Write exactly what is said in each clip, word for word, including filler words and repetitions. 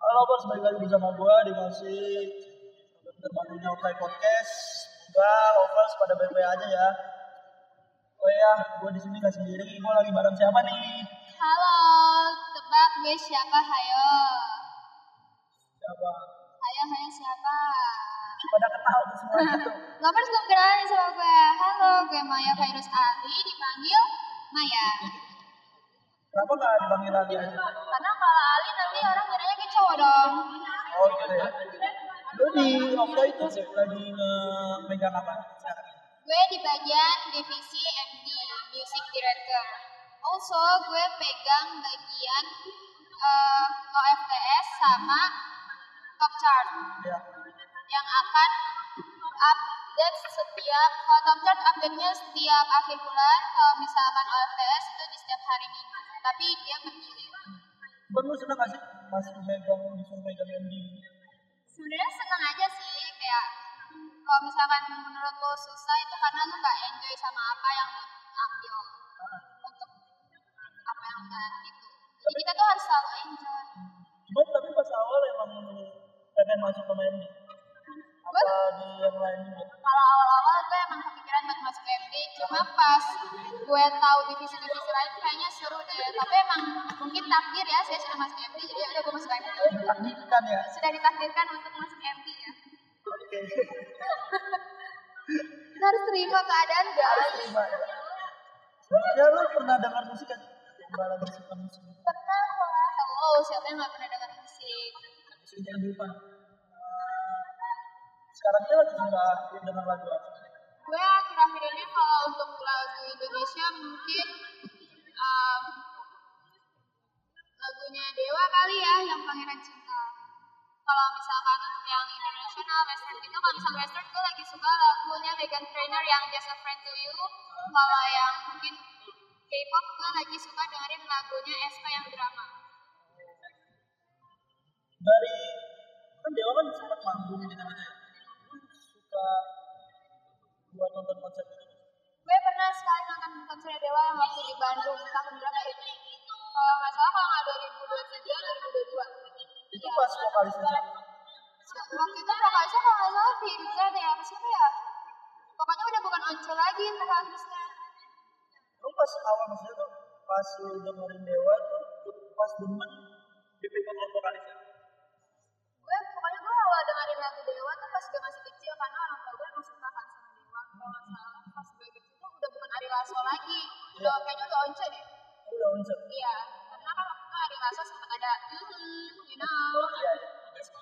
Halo bos, balik lagi bersama gue di masih terbarunya Okai Podcast. Semoga lovers pada baik-baik aja ya. Oh ya, gue di sini nggak sendiri. Gue lagi bareng siapa nih? Halo, tebak gue siapa? Hayo. Siapa? Hayo, hayo siapa? Pada kenal tuh semuanya tuh. Lovers belum kenalan sama gue. Halo, gue Maya Virus Ali, dipanggil Maya. Kenapa nggak dipanggil lagi aja? Karena kalau Ali nanti orang kiranya kayak cowok dong. Oh gitu ya. Lu di Okai itu lagi nge-megang apa sekarang? Gue di bagian divisi M D, Music Director. Also, gue pegang bagian uh, O F T S sama Top Chart. Ya. Yang akan update setiap, kalau Top Chart update-nya setiap akhir bulan, kalau misalkan O F T S itu di setiap hari Minggu. Tapi dia bergilir. Bang, lu seneng gak sih masih megang, disuruh megang M D? Sebenarnya seneng aja sih, kayak kalau misalkan menurut lo susah itu karena lo gak enjoy sama apa yang lo ambil untuk apa yang udah itu. Jadi kita tuh harus selalu enjoy. Cuman tapi pas awal emang pengen masuk ke M D? Apa di yang lain juga? Kalau awal-awal gue emang kepikiran buat masuk M D, cuma pas gue tahu divisi-divisi lain kayaknya seru deh. Tapi emang mungkin takdir ya, saya sudah masuk M D, jadi udah gue masuk M D. Ditakdirkan ya? Sudah ditakdirkan untuk masuk M D ya. Oke. Kita harus terima keadaan guys. Terima ya. Ya lu pernah dengar musik kan? Coba lagi suka musik. Pernah lah, hello, siapa yang gak pernah dengar musik? Musik yang di depan. Sekarang ini lagi sudah dengar lagu apa? Gue akhir-akhir ini kalau untuk lagu Indonesia mungkin um, lagunya Dewa kali ya, yang Pangeran Cinta. Kalau misalkan untuk yang internasional, western gitu, kalau misalkan western gue lagi suka lagunya Meghan Trainor yang Just a Friend to You. Kalau yang mungkin K-pop gue lagi suka dengerin lagunya Aespa yang drama. Dari kan Dewa kan sempat manggung gitu gitu ya. Suka buat nonton konser gitu. Gue pernah sekali nonton konser Dewa yang waktu di Bandung tahun berapa itu? Kalau nggak salah kalau nggak dua ribu dua puluh tiga, dua ribu dua puluh dua. Itu pas vokalisnya. Waktu itu vokalisnya kalau nggak salah Firza deh, apa siapa ya? Pokoknya udah bukan Once lagi vokalisnya. Lu pas awal maksudnya tuh pas lu dengerin Dewa tuh pas demen dipegang oleh vokalisnya. Gue pokoknya gue awal dengerin lagu Dewa tuh pas gue masih kecil karena orang tua gue emang suka kan sama Dewa. Kalau nggak salah pas gue kecil tuh udah bukan Ari Lasso lagi, udah kayaknya udah Once deh. Oh, udah Once. Iya, karena kan waktu itu Ari Lasso sempat ada, hmm, you know. Iya, iya.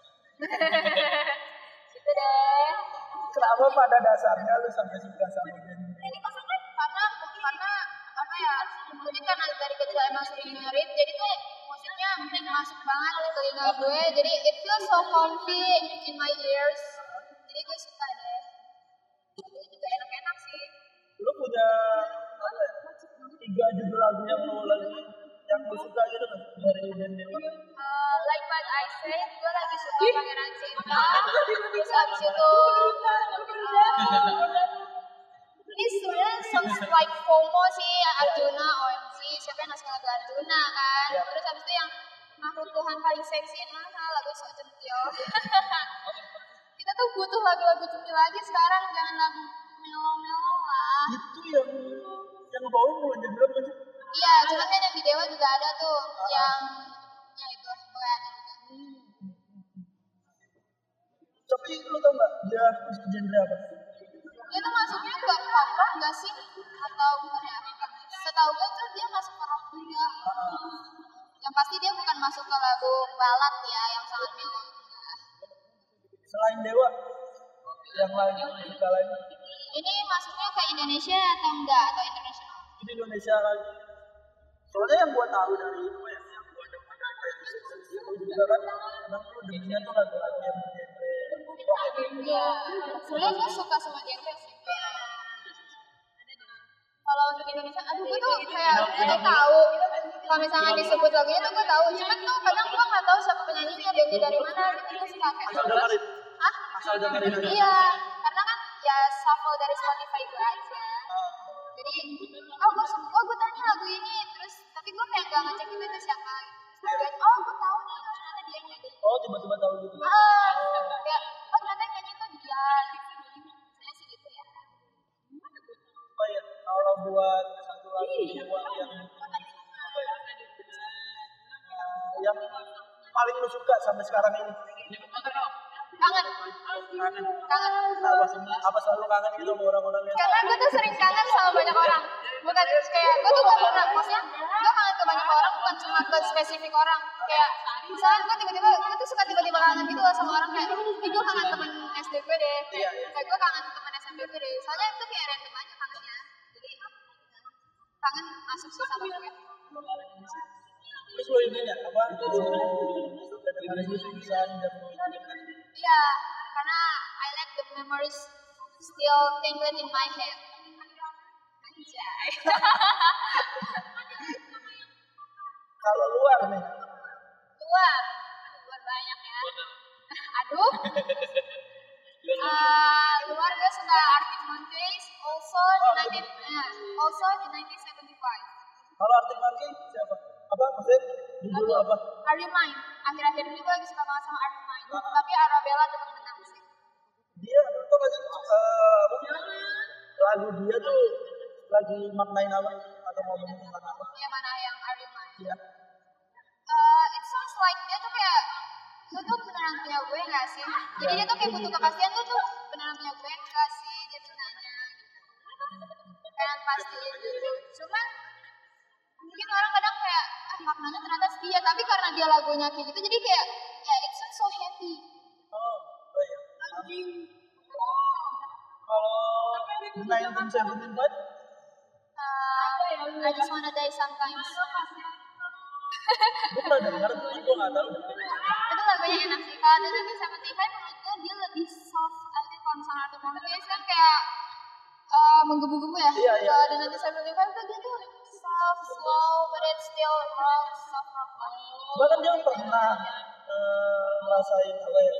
Gitu deh. Kenapa pada dasarnya lu sampai suka sama band? Ini maksudnya karena karena apa ya? Mungkin karena dari kecil emang sering dengerin, jadi tuh musiknya masuk banget ke telinga gue. Jadi it feels so comfy in my ears. Jadi gue suka deh. Lagunya juga enak-enak sih. Lu punya apa ya? Tiga judul lagu yang lu lagi yang lu suka gitu kan dari band Dewa? Uh, like what I said, gue lagi suka Pangeran Cinta. Terus abis itu uh, ini sebenarnya songs like FOMO sih, Arjuna, O M G, siapa yang nggak suka lagu Arjuna kan? Terus abis itu yang makhluk Tuhan paling seksi mana lagu sok centil. Kita tuh butuh lagu-lagu centil aja sekarang, jangan lagu melo-melo lah. Itu yang yang ngebawain bukan jadi berapa sih? Iya, cuman kan yang di Dewa juga ada tuh, yang yang itu pokoknya ada juga. Tapi lu tau nggak dia musik genre apa? Dia tuh masuknya ke pop rock nggak sih? Atau bukan ya? Setahu gue tuh dia masuk ke rock juga. Yang pasti dia bukan masuk ke lagu balad ya, yang sangat melo. Selain Dewa, yang lain musika lain? Ini masuknya ke Indonesia atau enggak? Atau internasional? Di Indonesia lagi. Soalnya yang gua tahu dari itu ya, yang gua dengar dari kayak itu juga kan, emang lu dengernya tuh lagu-lagu yang genre rock. Iya. Sebenarnya gue suka semua genre sih. Kalau untuk Indonesia, aduh gue tuh kayak gue tuh tahu kalau misalnya disebut lagunya tuh gue tahu, cuman tuh kadang gue nggak tahu siapa penyanyinya, bandnya dari mana, gitu gue suka kayak. Asal dengerin. Hah? Asal dengerin aja. Iya, karena kan ya shuffle dari Spotify gue aja. Jadi, oh gue suka, oh gue tanya lagu ini, terus tapi gue kayak gak ngecek itu itu siapa. Terus gue, oh gue tahu nih, ternyata dia yang nyanyi. Oh tiba-tiba tahu gitu. Ah, kayak oh ternyata yang nyanyi tuh dia gitu. Saya sih gitu ya. Oh iya, kalau buat satu lagu Dewa yang apa ya? Uh, yang paling lu suka sampai sekarang ini? Kangen. Kangen. Kangen. Apa, apa selalu kangen gitu sama orang-orang yang Karena gue tuh sering kangen sama banyak orang. Bukan kayak gue tuh gak pernah, maksudnya gue kangen ke banyak orang bukan cuma ke spesifik orang. Kayak misalnya gue tiba-tiba, gue tuh suka tiba-tiba kangen gitu loh sama orang kayak, ih gue kangen temen S D gue deh. Iya, iya. Kayak gue kangen temen S M P gue deh. Soalnya itu kayak random aja kangennya. Jadi kangen masuk sih sama gue. terus lo ini ya apa? Ada musik bisa dan Iya, karena I like the memories still tingling in my head. Anjay. kalau luar nih, Luar, luar banyak ya. Aduh. Uh, luar gue suka Arctic Monkeys, also di nineteen, eh, also di nineteen seventy-five. kalau Arctic Monkey siapa? Apa maksudnya? Dulu apa? Are You Mine? Akhir-akhir ini gue lagi suka banget sama Are You Mine. Tapi Arabella tetap menang sih. Dia itu masih uh, lagu dia tuh lagi maknain apa atau ngomongin tentang apa? Yang mana yang Are You Mine? Iya. Uh, it sounds like dia tuh kayak lu tuh beneran punya gue gak sih? Jadi dia tuh kayak butuh kepastian lu tuh beneran punya gue gak sih? Dia tuh nanya gitu. Pengen pastiin gitu. Cuman mungkin orang kadang kayak ah maknanya ternyata setia, tapi karena dia lagunya kayak gitu jadi kayak ya it sounds so happy. Oh, oh iya. Kalau nineteen seventy-five Uh, I just wanna die sometimes. gue pernah dengar tuh gue nggak tahu. Itu lagunya enak sih. Kalau The nineteen seventy-five menurut gue dia lebih soft aja. Kalau misalnya Arctic Monkeys kan kayak uh, menggebu-gebu ya. Iya, iya. Kalau The nineteen seventy-five tuh dia tuh soft, slow, but it's still rock, soft rock. Bahkan dia pernah uh, ngerasain apa ya?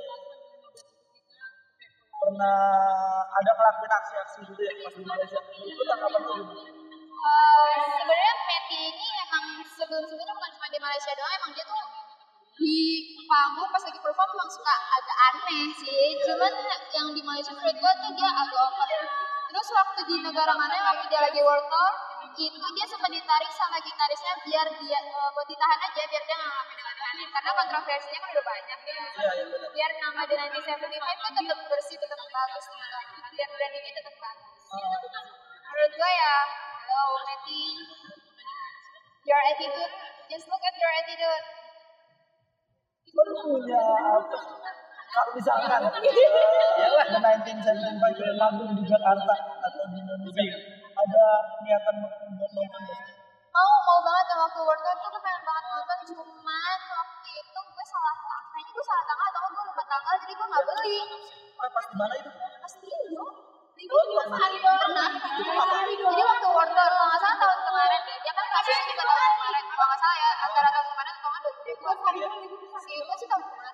Pernah ada ngelakuin aksi-aksi gitu ya pas di Malaysia. Itu tanggapan lu gimana? Uh, sebenarnya Patty ini emang sebelum-sebelumnya bukan cuma di Malaysia doang, emang dia tuh di panggung pas lagi perform emang suka agak aneh sih. Cuman yang di Malaysia menurut gue tuh dia agak over. Terus waktu di negara mana waktu dia lagi world tour itu dia sempat ditarik sama gitarisnya biar dia uh, buat ditahan aja biar dia nggak ngapain aneh-aneh karena kontroversinya kan udah banyak ya. Iya, iya benar. Biar nama The nineteen seventy-five tuh tetap bersih, tetap bagus gitu. Biar brandingnya tetap bagus. Menurut gue ya, hello Matty, your attitude, just look at your attitude. Lu punya apa? Kalau misalkan uh, The nineteen seventy-five manggung di Jakarta atau di Indonesia ada niatan buat nonton gak sih? Mau, mau banget dan waktu world tour tuh gue pengen banget nonton, cuman waktu itu gue salah tanggal, kayaknya gue salah tanggal atau gue lupa tanggal, jadi gue gak beli. Ah, pas di mana itu? Pasti itu. Pernah. Jadi waktu world tour, kalau nggak salah tahun kemarin deh, dia kan kasusnya juga tahun kemarin, kalau nggak salah ya, antara tahun kemarin atau nggak dua ribu dua puluh. Si itu sih tahun kemarin.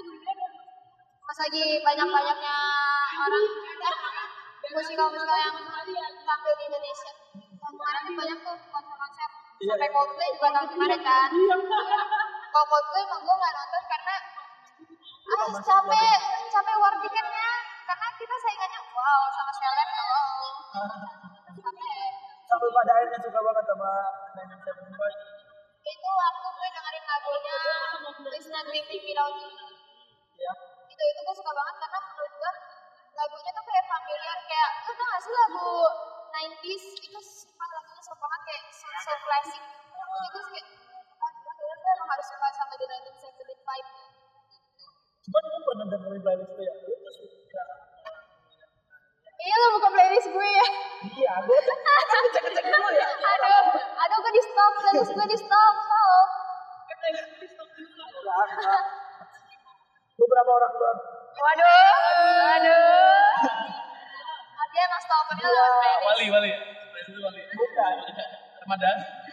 Pas lagi banyak-banyaknya orang, eh, musikal-musikal yang tampil di Indonesia. Tahun kemarin tuh banyak tuh konser-konser. Sampai Coldplay juga tahun kemarin kan. Kalau Coldplay emang gue nggak nonton karena ah capek, capek war tiketnya. Karena kita saingannya wow sama Seleb kalau capek. Sampai pada akhirnya suka banget sama nineteen seventy-five. Itu waktu gue dengerin lagunya It's Not Make Me Without You. Ya. Itu itu gue suka banget karena menurut gue lagunya tuh kayak familiar, kayak lu tau gak sih lagu nineties itu suka lagunya suka banget kayak so, so classic. Jadi gue kayak ah akhirnya gue emang harus suka sama The nineteen seventy-five. Cuman gue pernah dengerin playlist gue ya, lu tuh suka. Iya lo buka playlist gue ya. Iya, gue tuh kan ngecek-ngecek dulu ya. Aduh, aduh gue di stop, playlist gue di stop. Halo. Beberapa orang doang. Waduh, waduh. Dia emang stoppernya Iya. lewat playlist. Wali, wali. Itu wali. Bukan. Ramadan.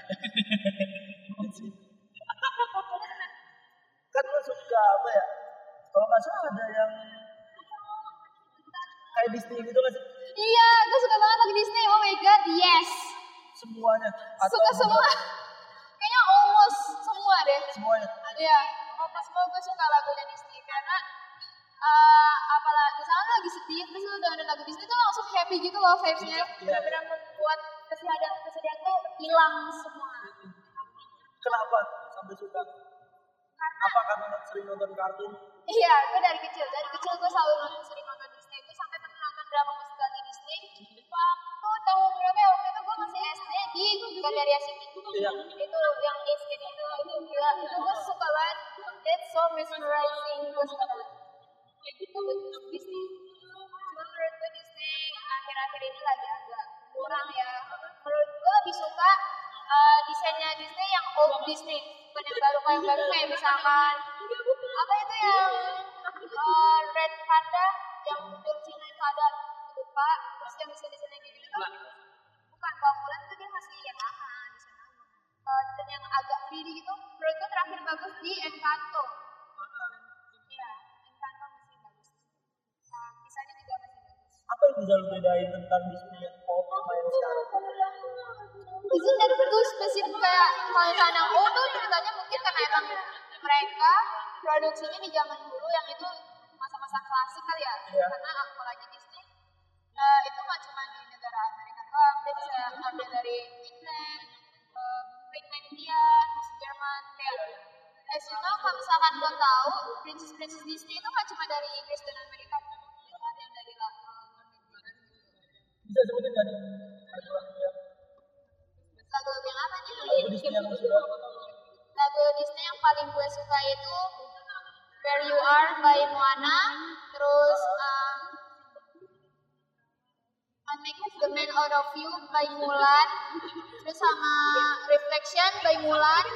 Kan lu suka apa ya? Kalau nggak salah ada yang kayak Disney gitu kan sih? Iya, gue suka banget lagu Disney. Oh my god, yes. Semuanya. Atau Suka semua. Kayaknya almost semua deh. Semuanya. Iya, almost semua gue suka lagunya Disney karena uh, apalah misalnya lo lagi sedih terus lo dengerin lagu Disney tuh langsung happy gitu loh vibes-nya, benar-benar membuat kesedihan kesedihan tuh hilang semua. Kenapa sampai suka? Karena Apa karena sering nonton kartun? iya, gue dari kecil, dari kecil gue selalu nonton, sering nonton Disney. Gue sampai pernah nonton drama musikal di Disney. Waktu tahun berapa ya? Waktu itu gue masih S D di Gandaria City. Iya. Itu yang escape itu, itu gila. Itu gue suka banget. That's so mesmerizing. Gue suka banget. Itu Disney. Cuma menurut gue Disney akhir-akhir ini lagi agak kurang ya. Menurut gue lebih suka uh, desainnya Disney yang old Disney. Bukan yang baru kayak baru kayak misalkan apa itu yang uh, Red Panda yang China itu ada lupa terus yang bisa desainnya gitu gitu bukan kalau Mulan itu dia masih yang lama desain lama uh, desain yang agak tiga D gitu menurut gue terakhir bagus di Encanto iya Encanto masih bagus uh, kisahnya juga masih bagus Apa yang bisa lu bedain tentang Disney yang old sama yang sekarang? Isn't that too spesifik kayak kalau misalnya yang old tuh ceritanya mungkin karena emang mereka produksinya di zaman dulu yang itu masa-masa klasik kali ya Iya. karena apalagi Disney uh, itu nggak cuma di negara Amerika doang dia bisa ambil dari England, uh, Finlandia, terus Jerman kayak as you know kalau misalkan lo tahu princess-princess Disney itu nggak cuma dari Inggris dan Amerika itu ada yang dari uh, luar negara gitu. Bisa sebutin nggak nih lagu-lagu yang Lagu-lagu yang apa nih? lagu Disney yang lu suka? Lagu Disney yang paling gue suka itu Where You Are by Moana, terus um, I Make the Man Out of You by Mulan, terus sama Reflection by Mulan,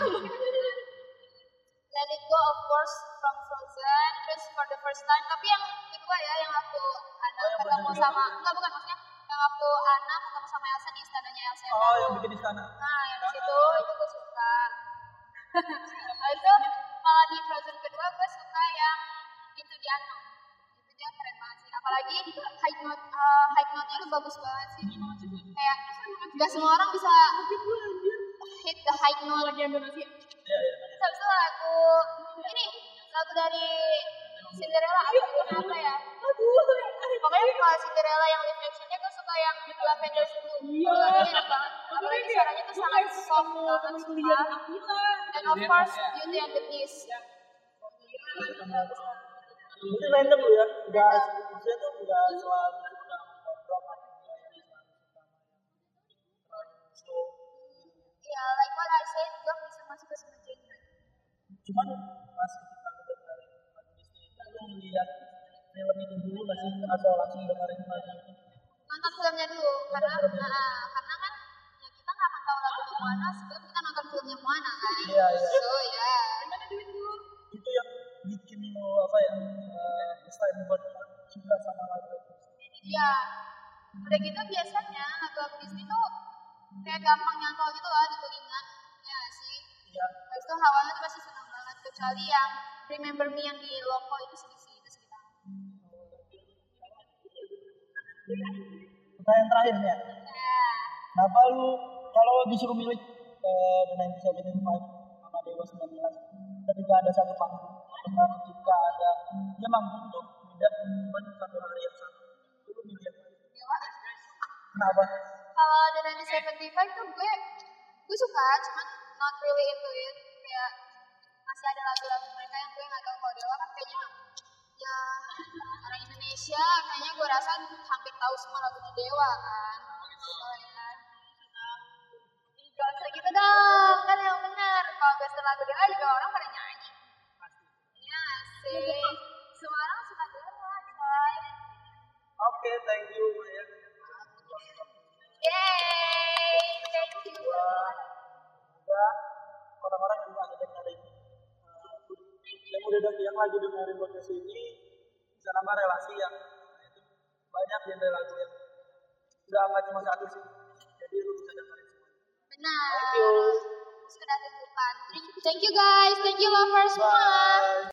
Let It Go of course from Frozen, terus For the First Time. Tapi yang kedua ya, yang waktu Anna Oh, yang ketemu bahasa sama, enggak bukan maksudnya, yang waktu Anna ketemu sama Elsa di istananya Elsa. yang Oh, baru. yang bikin di sana. Nah, yang di situ itu gue suka. Nah, itu kalau di Frozen kedua gue suka yang Into the Unknown. Itu dia keren banget sih. Apalagi high note uh, high note-nya itu bagus banget sih. Kayak nggak semua orang bisa hit the high note. Iya, iya. Terus habis itu lagu ini lagu dari Cinderella apa apa ya? Pokoknya kalau Cinderella yang live action-nya gue suka yang Lavender's Blue. Lagunya enak banget. Apalagi suaranya tuh sangat soft banget suka. And of course Beauty and the Beast. Itu random lu ya, nggak maksudnya tuh nggak selalu suka beberapa yang selalu suka terlalu slow. Ya, like what I said, gue bisa masuk ke semua genre. Cuman pas ketika lu dengerin lagu Disney itu lu melihat film itu dulu nggak sih atau langsung dengerin lagu itu? Nonton filmnya dulu, karena nah, karena kan ya kita nggak akan tahu lagunya Moana sebelum kita nonton filmnya Moana kan. Iya, iya. So ya. Itu yang bikin lu apa ya uh, excited buat suka sama lagu itu. Iya. Udah gitu biasanya lagu-lagu Disney tuh kayak gampang nyantol gitu loh di telinga. Ya nggak sih. Iya. Habis itu hawanya tuh pasti seneng banget kecuali yang Remember Me yang di Loco itu sedih sih itu sedih banget. Pertanyaan terakhir nih ya. Ya. Kenapa lu kalau disuruh milih uh, The nineteen seventy-five sama Dewa sembilan belas ketika ada satu panggung dengan ketika ada dia manggung tuh beda cuma satu hari yang sama lu milih yang mana? Dewa. Kenapa? Kalau The nineteen seventy-five tuh gue gue suka cuman not really into it kayak masih ada lagu-lagu mereka yang gue nggak tahu. Kalau Dewa kan kayaknya ya orang Indonesia kayaknya gue rasa hampir tahu semua lagunya Dewa kan. Oh ya. Gak usah gitu dong, kan yang benar. Kalau gue setel lagu Dewa juga orang pada nyanyi. Iya sih. Semua orang suka Dewa, coy. Oke, thank you Maya. Yay, thank you. Semoga orang-orang yang ada dengerin uh, yang udah denger, yang lagi dengerin podcast ini bisa nambah relasi yang nah, itu banyak genre lagu yang nggak nggak cuma satu sih. Jadi lu bisa dengerin semua. Benar. Thank you. Sekedar tuntutan. Thank you guys, thank you lovers semua. Bye.